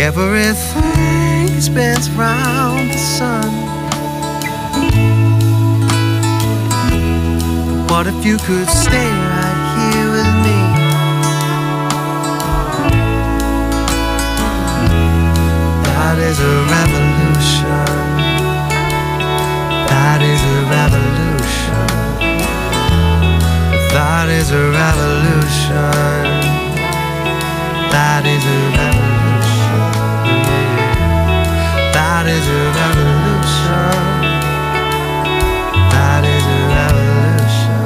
Everything spins round the sun. What if you could stay right here with me? That is a revolution. That is a revolution. That is a revolution. That is a revolution. That is a revolution. That is a revolution.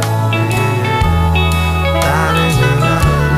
That is a revolution.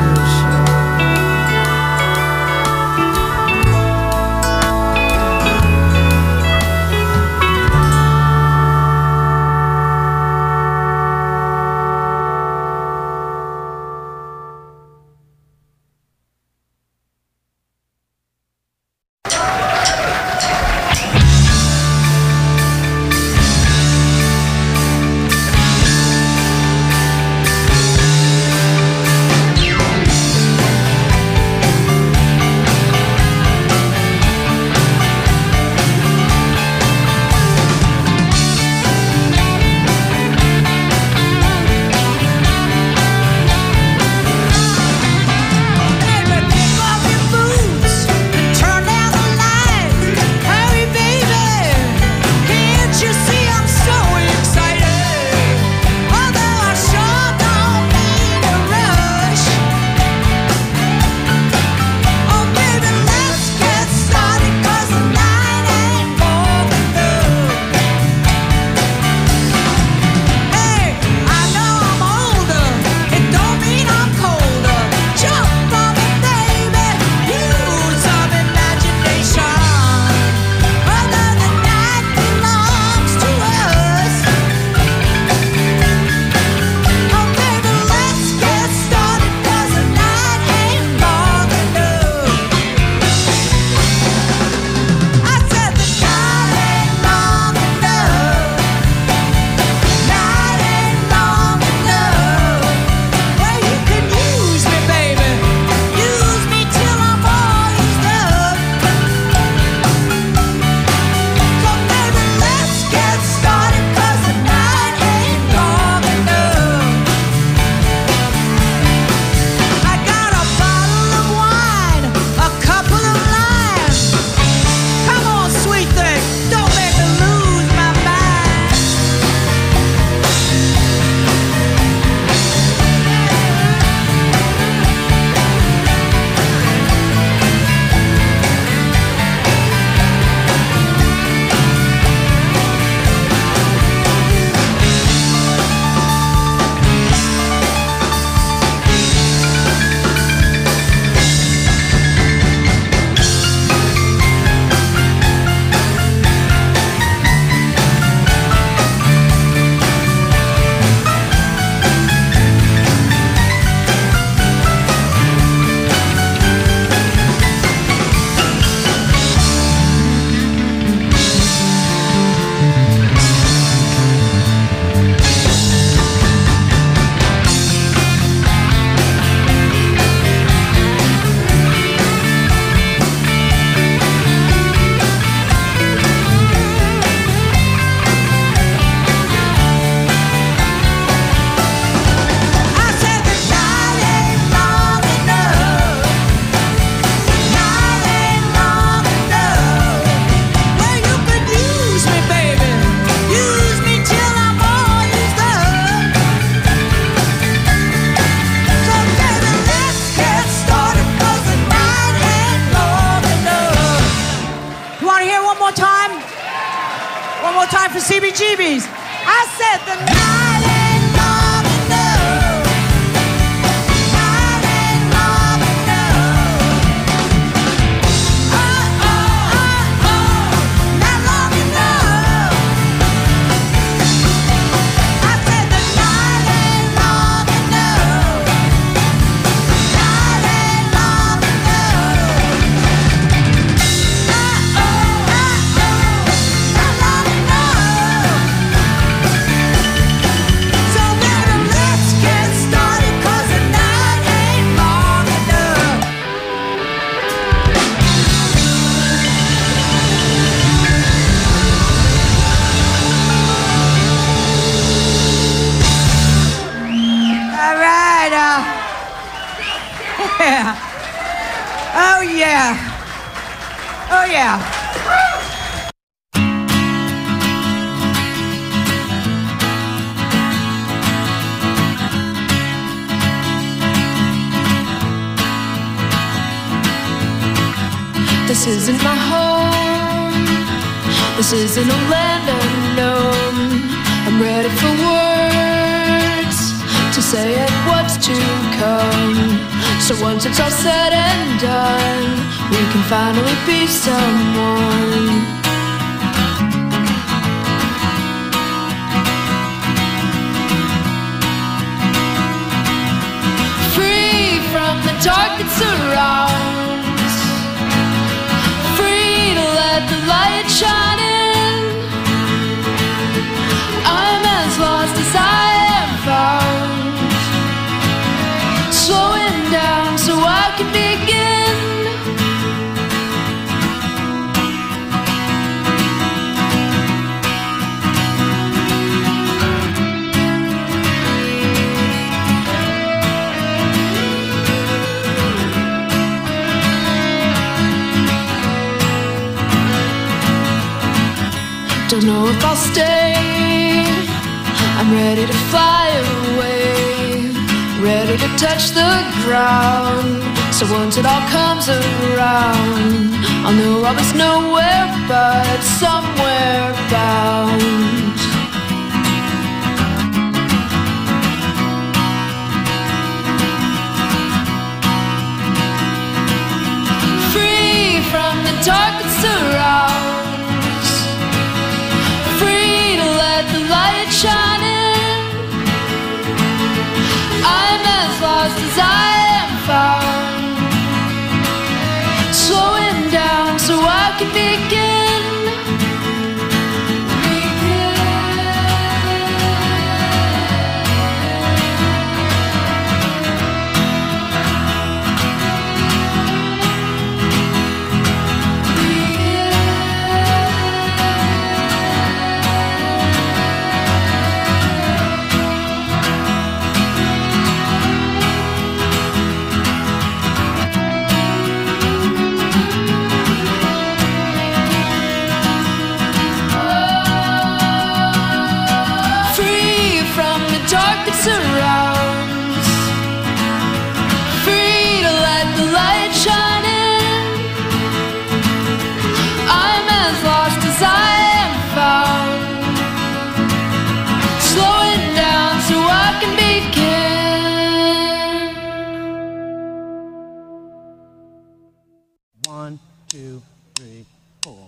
for CBGBs. I said the night ain't long enough. Night ain't long enough. Oh, oh, oh, oh, not long enough. I said the night ain't long enough. Night ain't long enough. Oh, oh, oh, oh, not long enough. This isn't my home. This isn't a land unknown. I'm ready for words to say it what's to come. So once it's all said and done, we can finally be someone. Free from the dark that surrounds, free to let the light shine in. I'm as lost as I am found, slowing down so I can begin. Don't know if I'll stay. I'm ready to fly away, ready to touch the ground. So once it all comes around, I'll know I was nowhere but somewhere bound. Free from the dark that surrounds, free to let the light shine in. I'm as lost as I am found, slowing down so I can begin. Surrounds, free to let the light shine in. I'm as lost as I am found, slowing down so I can begin. 1, 2, 3, 4.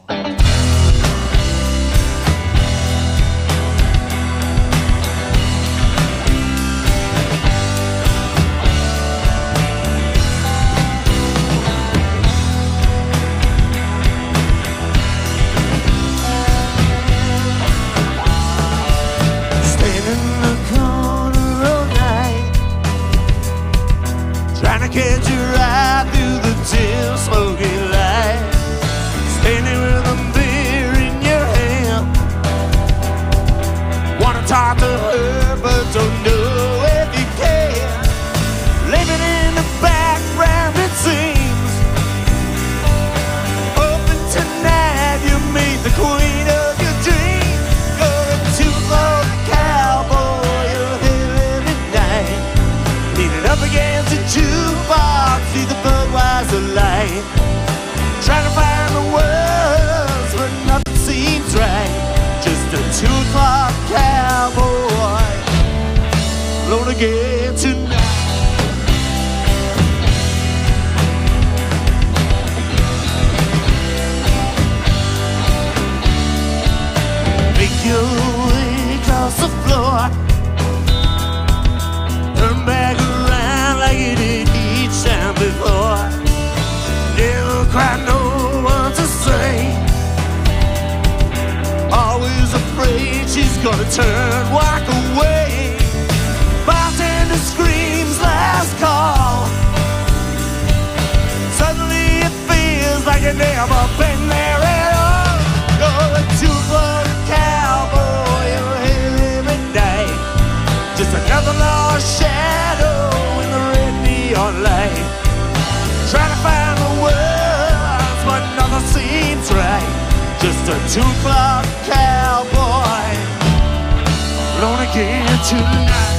Catch you right through the dim, smoky light, standing with a beer in your hand. Wanna talk to her, but don't know if you can. Living in the background, it seems. Hoping tonight you meet the queen of your dreams. Going to love the cowboy, your head every night. Leaning up against the jukebox, see the Budweiser light. Trying to find the words, but nothing seems right. Just a 2 o'clock cowboy, alone again tonight. Make your way across the floor, turn back around like you did each time before. Never quite know what to say, always afraid she's gonna turn, walk away. Bartender screams last call, suddenly it feels like you've never been there at all. You're a 2 o'clock cowboy, you're here every night. Just another lost shadow in the red neon light. Trying to find the words, but nothing seems right. Just a 2 o'clock cowboy, alone again tonight.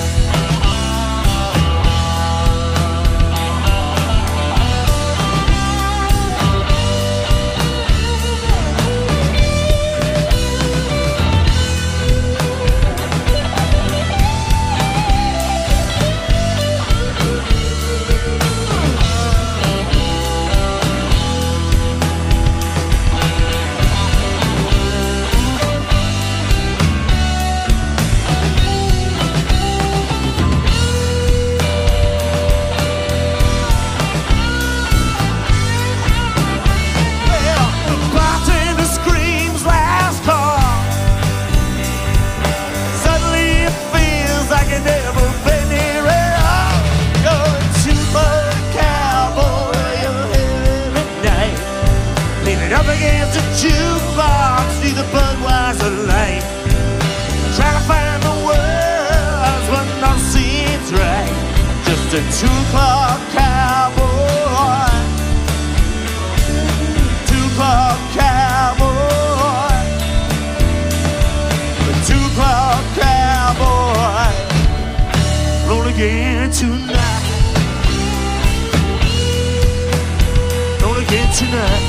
just a 2 o'clock cowboy. 2 o'clock cowboy. A 2 o'clock cowboy. Roll again tonight. Roll again tonight.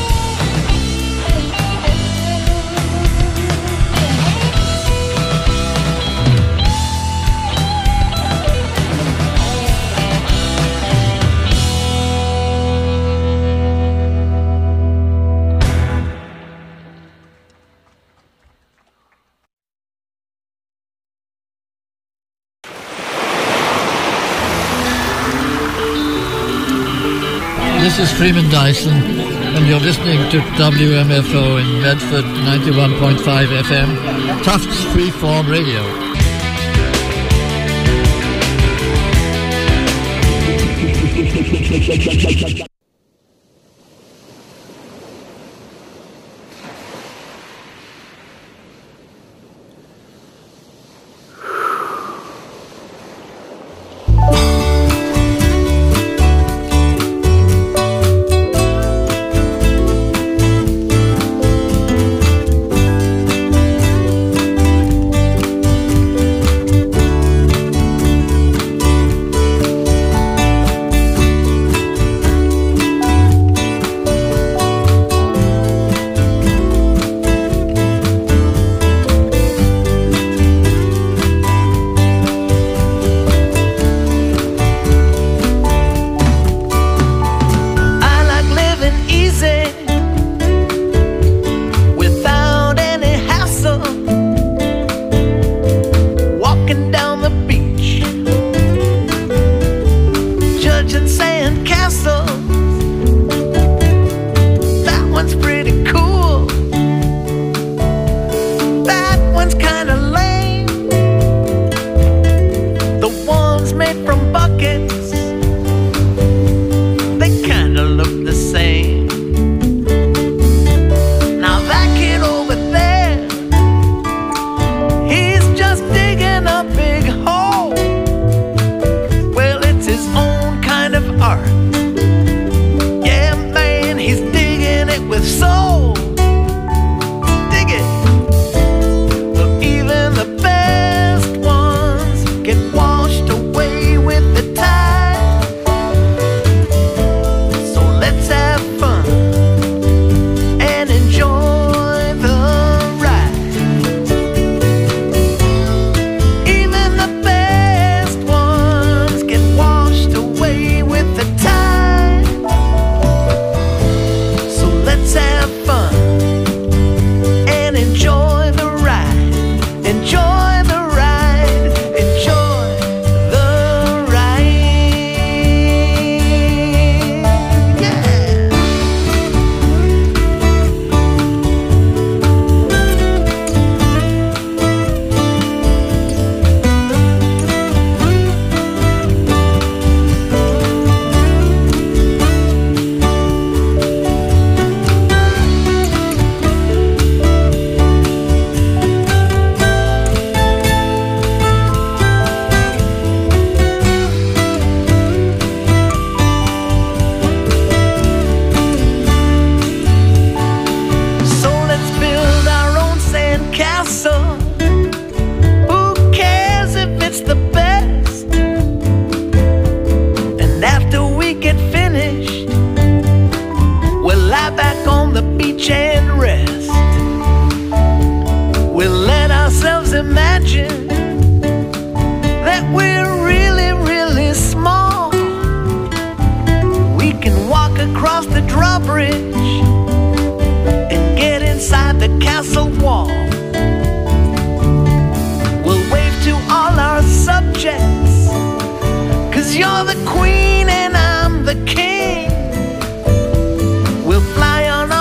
This is Freeman Dyson, and you're listening to WMFO in Medford, 91.5 FM, Tufts Freeform Radio.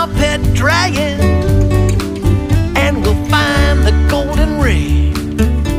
Dragon, and we'll find the golden ring.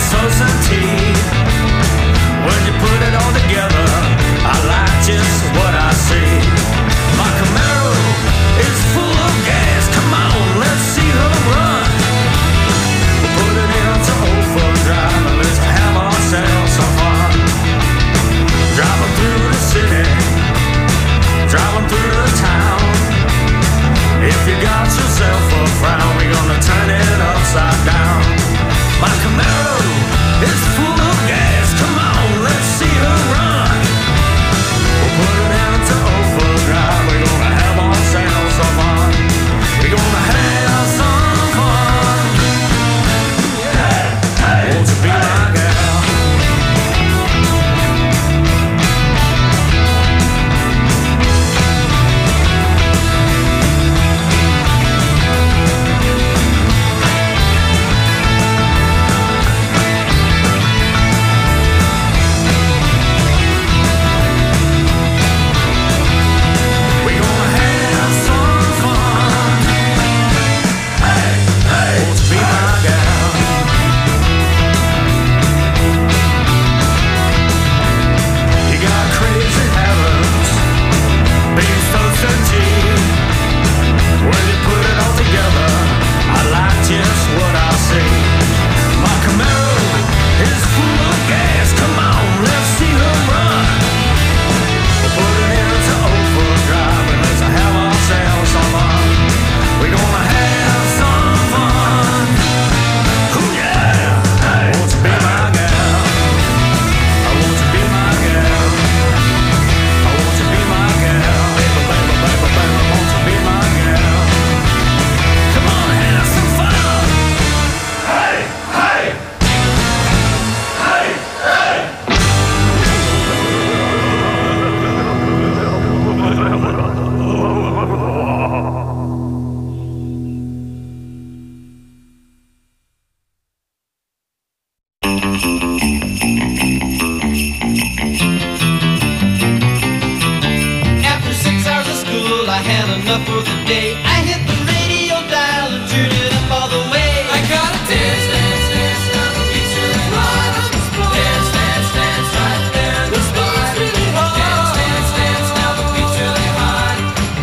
enough for the day. I hit the radio dial and turned it up all the way. I got a dance, dance, dance, now the beat's really hot. Dance, dance, dance, right there in the spot. Dance, dance, dance, now the beat's really hot.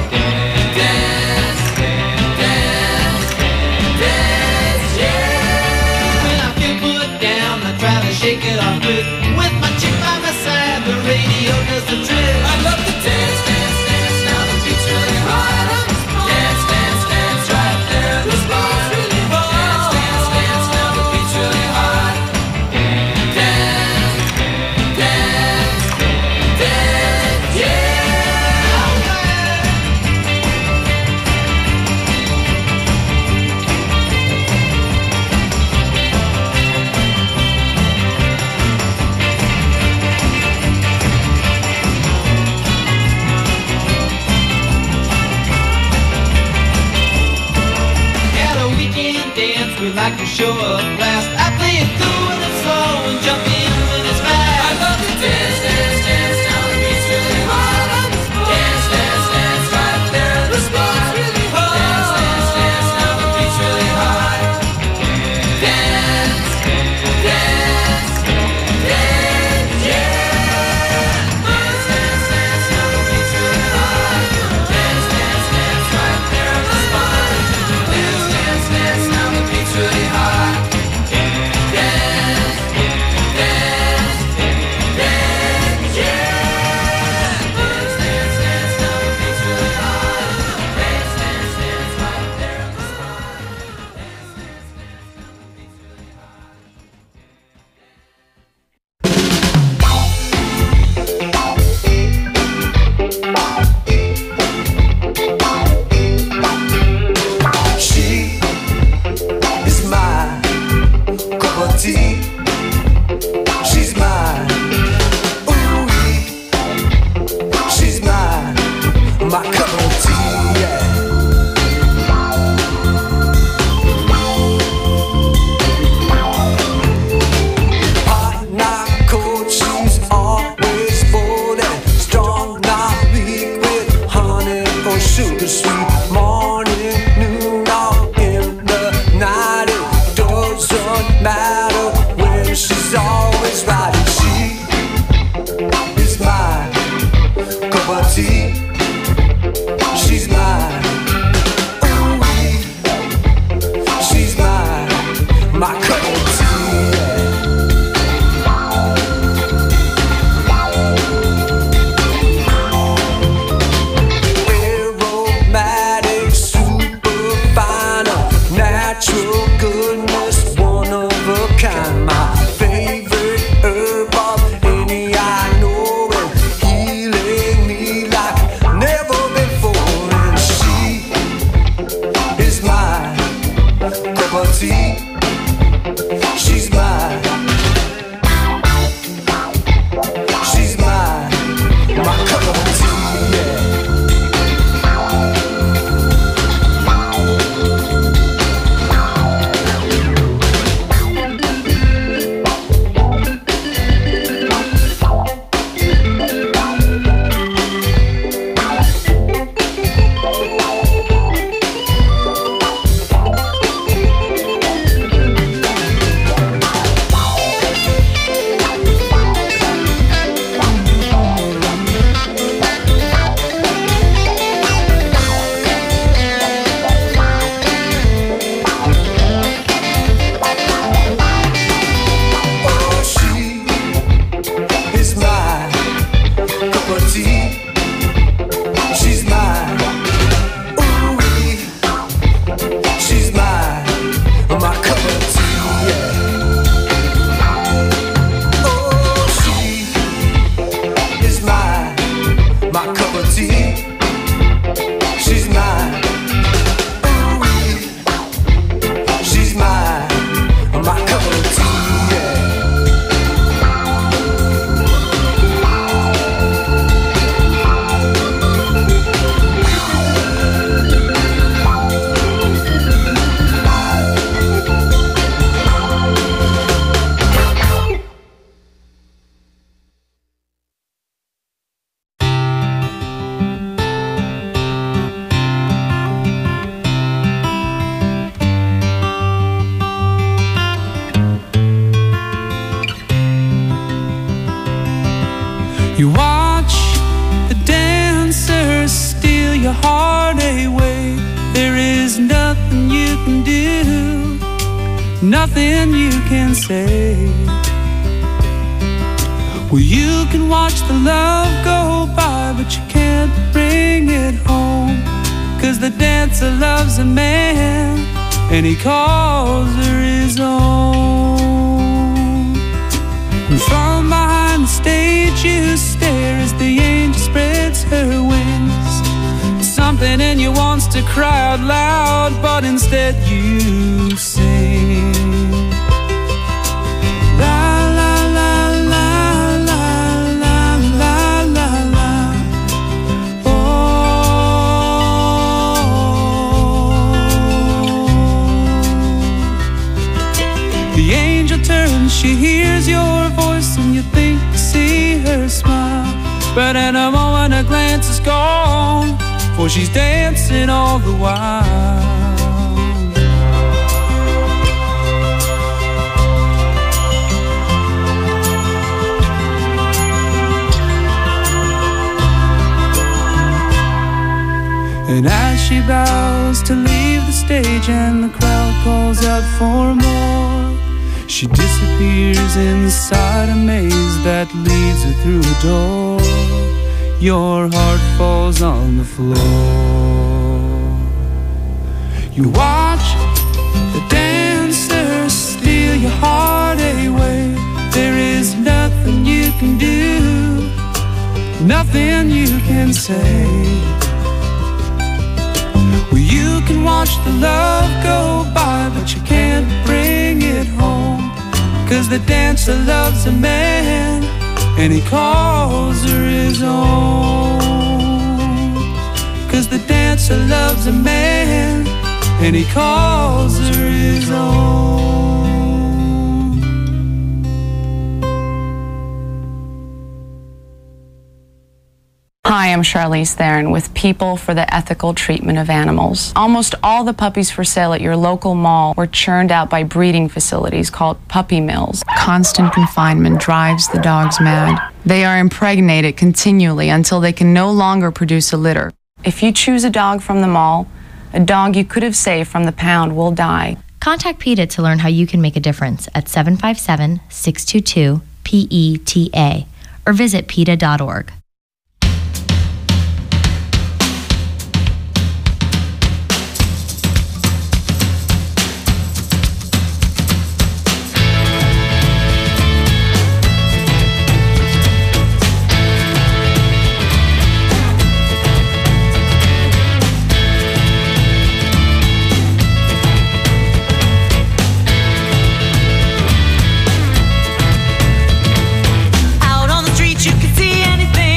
Dance, dance, dance, dance, yeah. When I feel put down, I try to shake it off good. With my chick by my side, the radio does the trick. I love to dance, dance, dance, now the beat's really hot. Dance, dance, dance, right there in the spot. Dance, dance, dance, now the beat's really hot. Dance, dance, dance, yeah. At a weekend dance, we like to show up last. I play it cool when it's slow and jump in when it's fast. I love to dance, dance, dance, now the beat's really hot. Dance, dance, dance, right there in the spot. Dance, dance, dance, now the beat's really hot. Dance, dance, dance, yeah. Dance, dance, dance, now the beat's really hot. Dance, dance, dance, right there in the spot. Dance, dance, dance, now the beat's really hot. You watch the dancers steal your heart away. There is nothing you can do, nothing you can say. Well, you can watch the love go by, but you can't bring it home. 'Cause the dancer loves a man, and he calls her his own. And from behind the stage you stare as the angel spreads her wings. Something in you wants to cry out loud, but instead you sing. La la la la la la la la la. Oh. The angel turns, she hears your voice, and you think you see her smile. But in a moment a glance is gone, for she's dancing all the while. And as she bows to leave the stage and the crowd calls out for more, she disappears inside a maze that leads her through a door. Your heart falls on the floor. You watch the dancers steal your heart away. There is nothing you can do, nothing you can say. Well, you can watch the love go by, but you can't bring it home. 'Cause the dancer loves a man, and he calls her his own. 'Cause the dancer loves a man, and he calls her his own. Hi, I'm Charlize Theron with People for the Ethical Treatment of Animals. Almost all the puppies for sale at your local mall were churned out by breeding facilities called puppy mills. Constant confinement drives the dogs mad. They are impregnated continually until they can no longer produce a litter. If you choose a dog from the mall, a dog you could have saved from the pound will die. Contact PETA to learn how you can make a difference at 757-622-PETA or visit PETA.org. Out on the street you can see anything.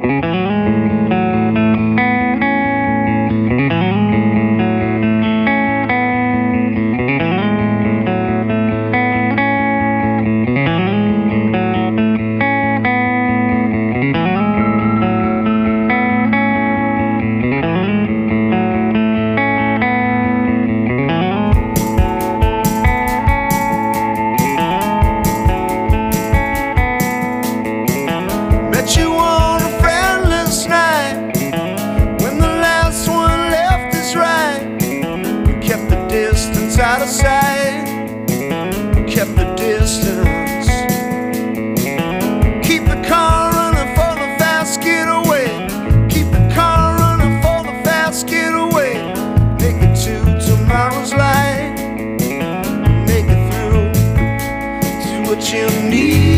Met you on a friendless night when the last one left his right. We kept the distance out of sight. We kept the distance. Keep the car running for the fast getaway. Keep the car running for the fast getaway. Make it to tomorrow's light. Make it through to what you need.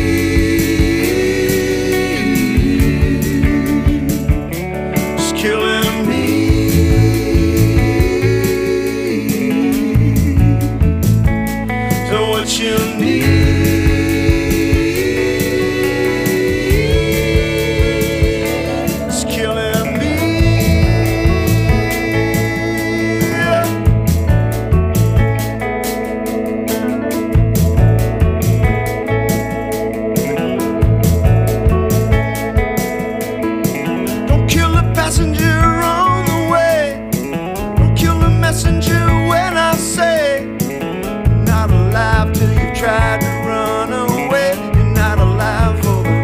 Killing me. So what you need is killing me. Don't kill the passenger on the way. Don't kill the messenger when I say you're not alive till you've tried to run away. You're not alive for them.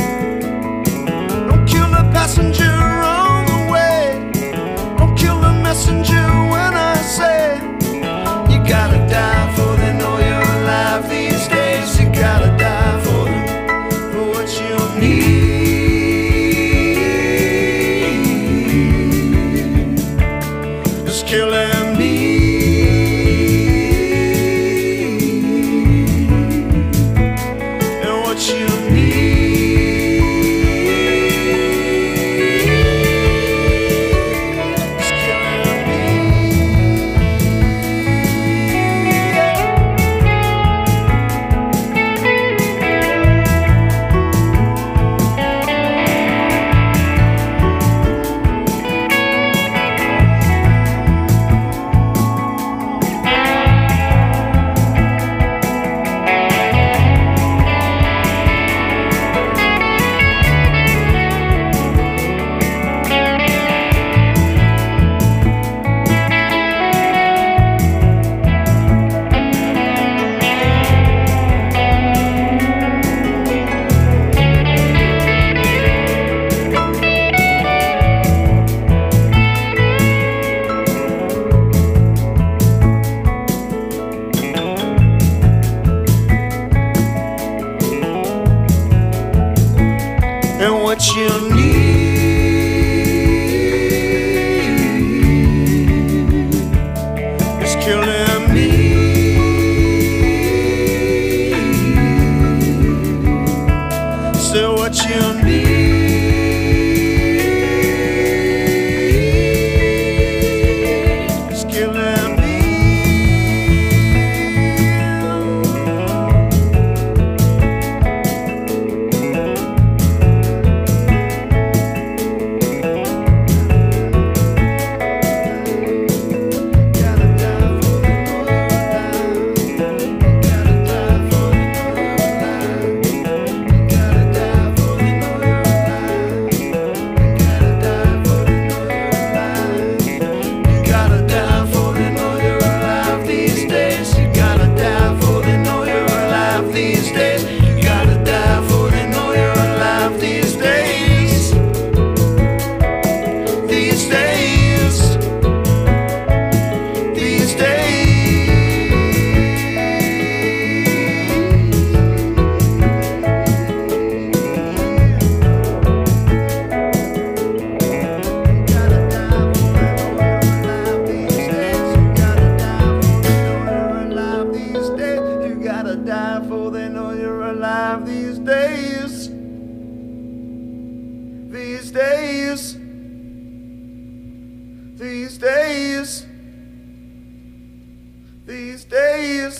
Don't kill the passenger on the way. Don't kill the messenger when I say you gotta die for they know you're alive these days. You gotta die for them, for what you need. It's killing me. And what you need is killing me. And what you need is killing me. So what you need is killing me.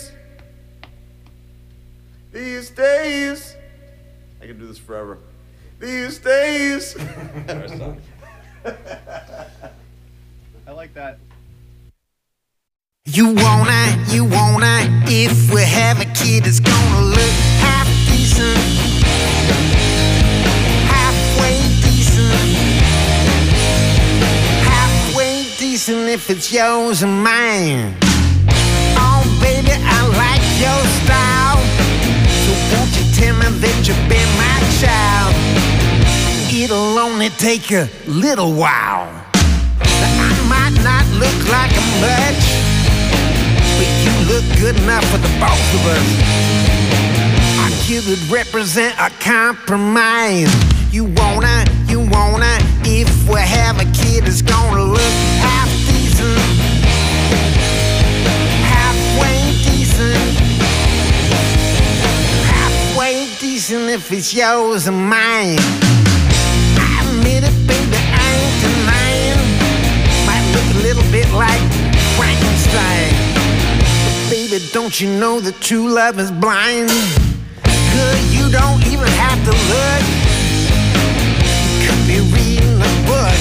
These days, I can do this forever. these days. I like that. You wanna, if we have a kid that's gonna look half decent, halfway decent if it's yours and mine. Oh baby, I like your style, so won't you tell me that you've been my child? It'll only take a little while. I might not look like a much, but you look good enough for the both of us. Our kid would represent a compromise. You wanna, if we have a kid that's gonna look half decent, halfway decent if it's yours and mine. I admit it, baby, I ain't denying. Might look a little bit like Frankenstein, but baby, don't you know that true love is blind? Good, you don't even have to look. You could be reading a book,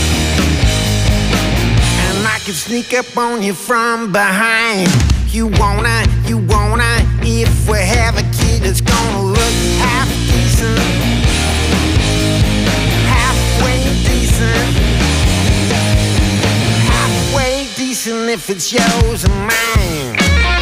and I could sneak up on you from behind. You wanna, if we have a kid that's gonna look half decent, halfway decent if it's yours and mine.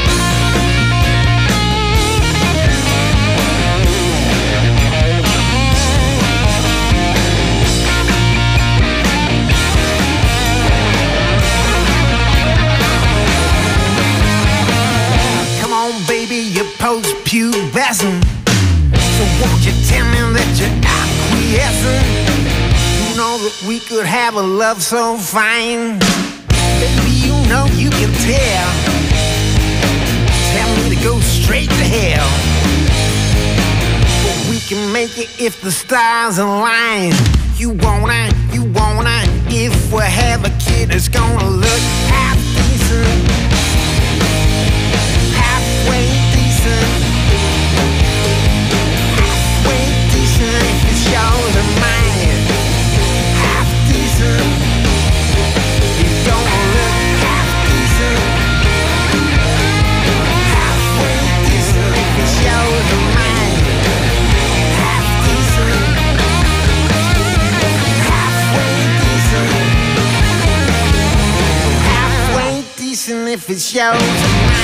Post-pubescent, so won't you tell me that you're acquiescent? You know that we could have a love so fine. Baby, you know you can tell. Tell me to go straight to hell, but we can make it if the stars align. You wanna, if we have a kid that's gonna look half decent, halfway decent if it's yours and mine. Half decent, you're gonna look half decent, halfway decent if it's yours and mine. Half decent, halfway decent if it's yours and mine.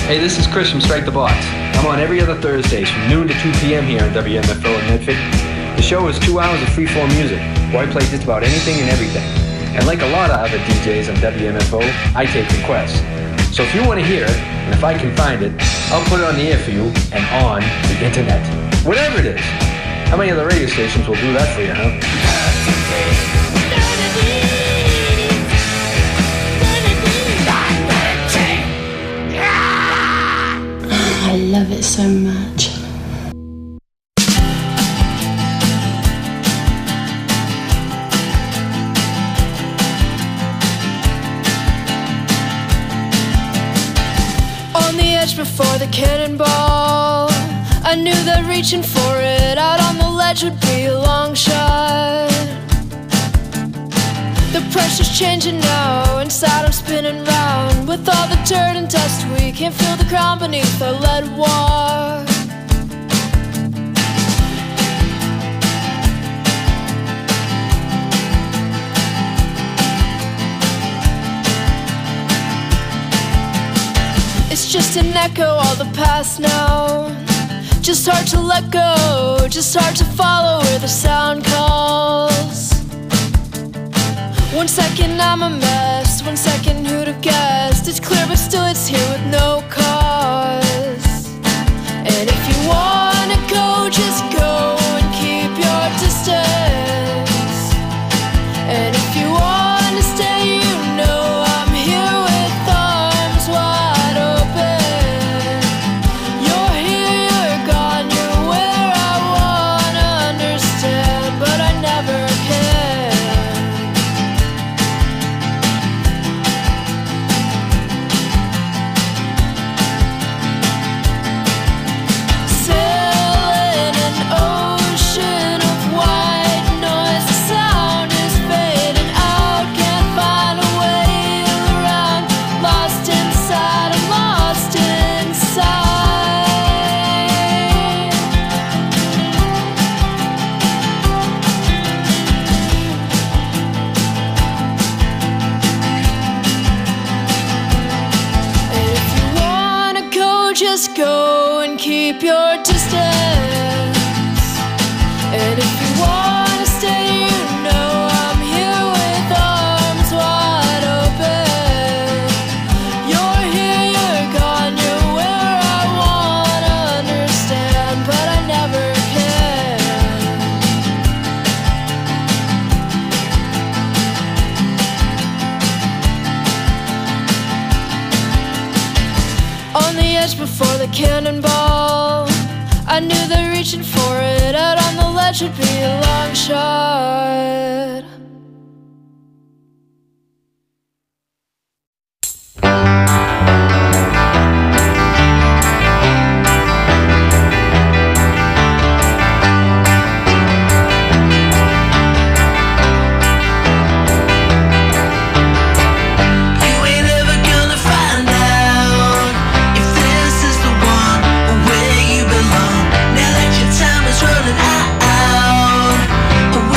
Hey, this is Chris from Strike the Box. I'm on every other Thursdays from noon to 2 p.m. here on WMFO in Medford. The show is 2 hours of free-form music, where I play just about anything and everything. And like a lot of other DJs on WMFO, I take requests. So if you want to hear it, and if I can find it, I'll put it on the air for you and on the internet. Whatever it is. How many other radio stations will do that for you, huh? I love it so much. On the edge before the cannonball, I knew that reaching for it out on the ledge would be a long shot. The pressure's changing now, inside I'm spinning round. With all the dirt and dust, we can't feel the ground beneath our lead walk. It's just an echo, all the past now. Just hard to let go, just hard to follow where the sound calls. 1 second I'm a mess, 1 second who'd have guessed. It's clear but still it's here with no cause. And if you wanna go, just go and keep your distance. And if you wanna stay, you know I'm here with arms wide open. You're here, you're gone, you're where I wanna understand, but I never can. Sailing an ocean of white noise, the sound is fading out, can't find a way around. Lost inside, I'm lost inside. And if you wanna go, just go and keep your distance. And if you wanna stay, you know I'm here with arms wide open. You're here, you're gone, you're where I wanna understand, but I never can. On the edge before the cannonball, I knew that reaching for it out on the ledge would be a long shot. You ain't ever gonna find out if this is the one or where you belong. Now that your time is running out,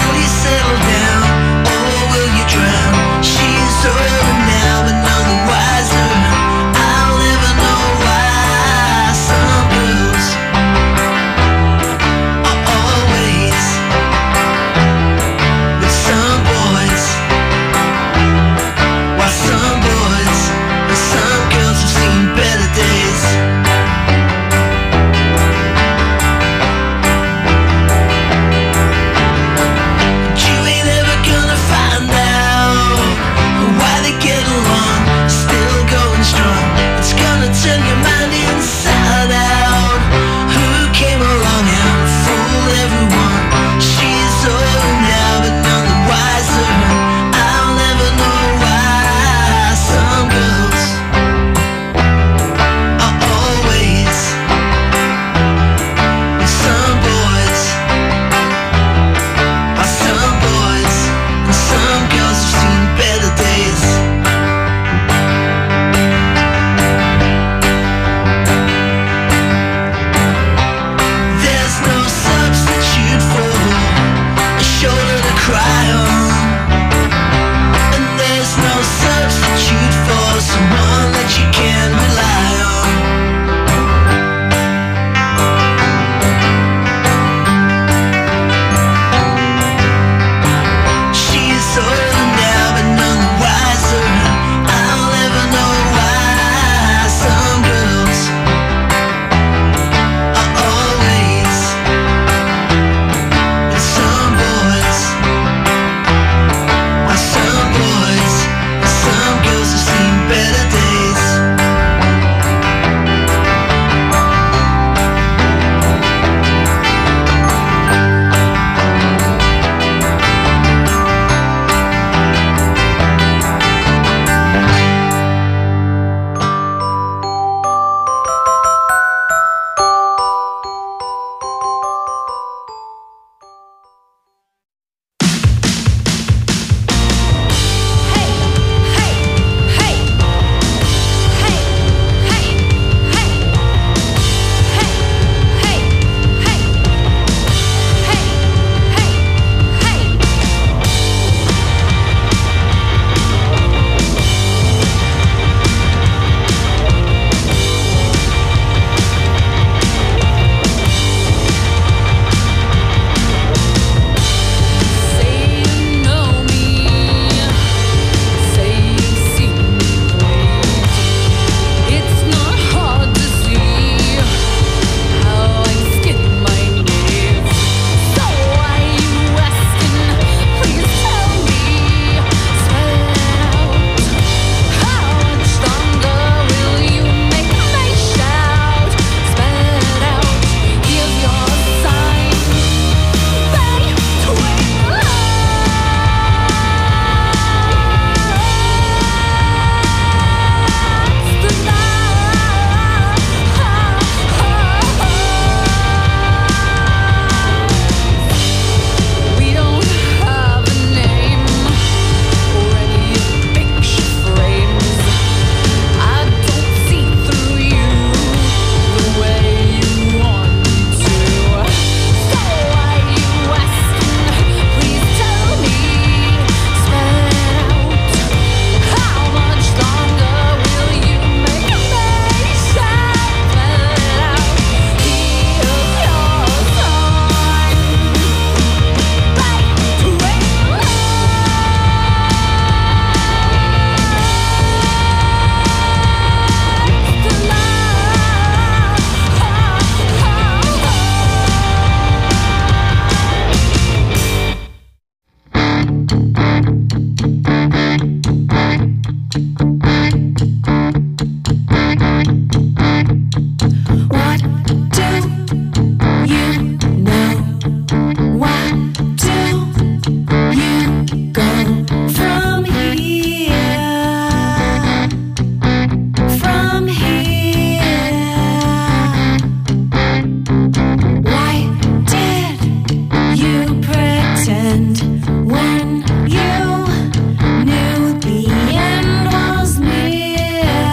when you knew the end was near.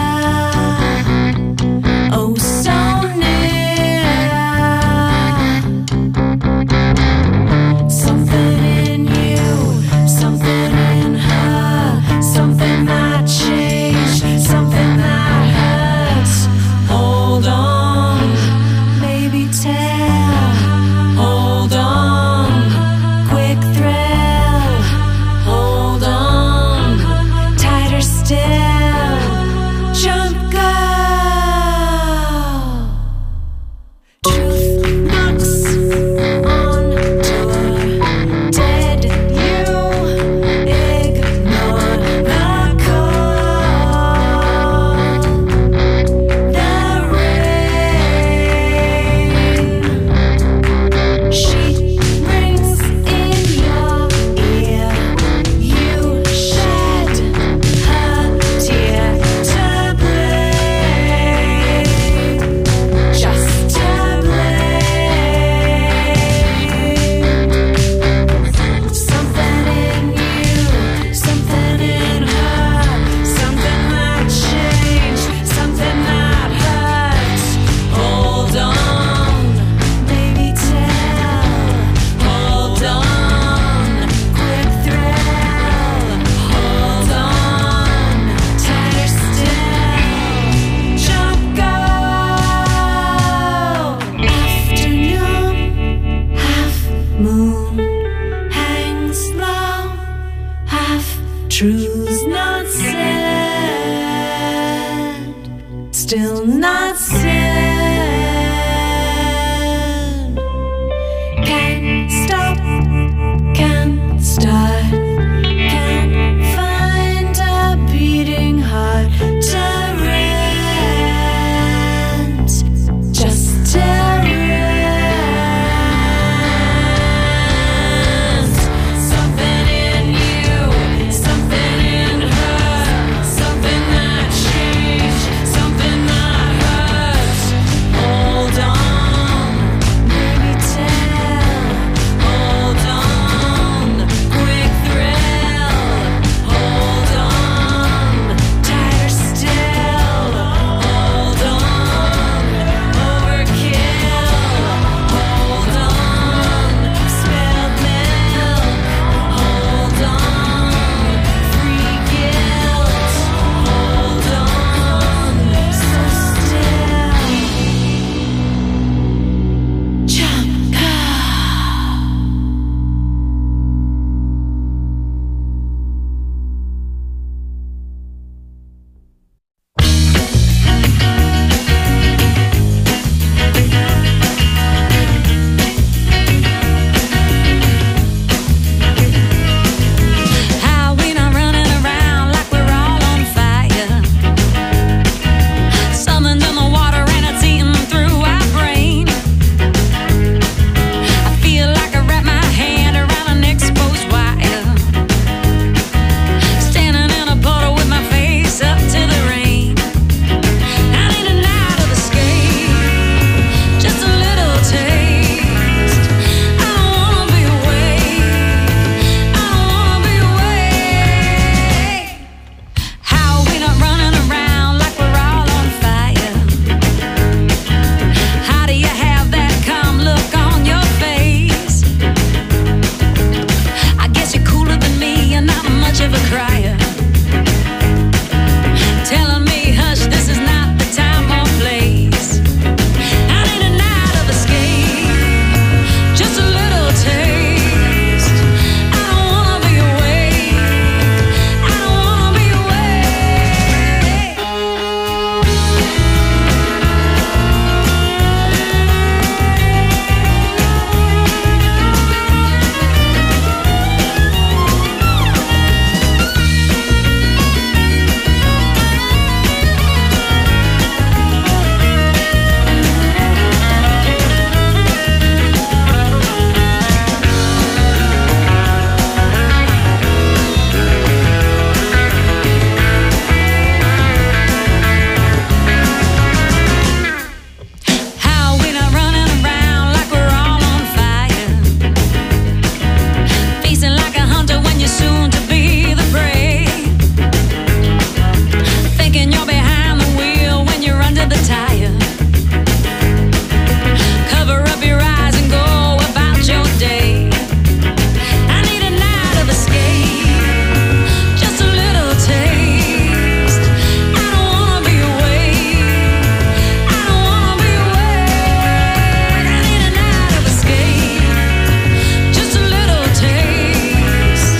Oh, so near. Something in you, something in her, something that changed, something that hurts. Hold on, maybe tell. Hold on, quick thrill. Hold on, tighter still. Jump, go. Truth knocks on door. Dead, you ignore the call. The rain. She rings in your ear. You shed her tear to blame, just to blame. Something in you, something in her, something that changed, something that hurts. Hold on, maybe tell. Hold on, quick thrill. Hold on, tighter still. Jump, go. Afternoon, half moon, hangs low, half truths not said, still not said.